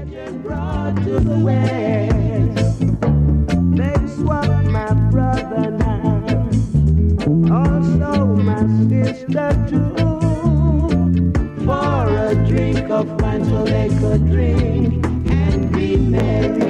brought to the west. They swapped my brother now, also my sister too, for a drink of wine so they could drink and be merry.